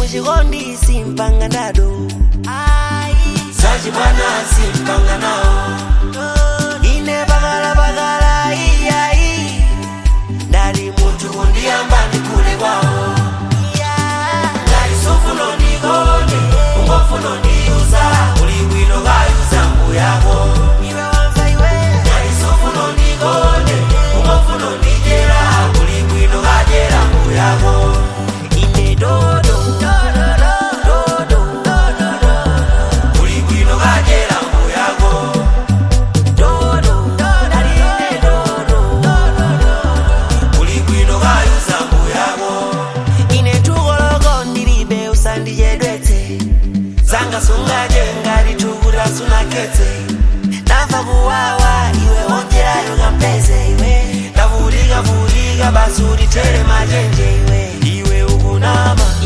Mujigondi simpanga ndado Saji bwana simpanga nao Ine bagala iya Ndali mutu kundi ambandi kule wao Ndali sofuno nigone Ungofuno niuza Uliwino gayuza mbuyako Ndali sofuno nigone Ungofuno nijera Uliwino gajera mbuyako Ine dodo Zanga sunga jenga litugula sunakete Nafa kuwawa iwe onjera yoga mpeze iwe Navuliga basuri tere majenje iwe Iwe ukunama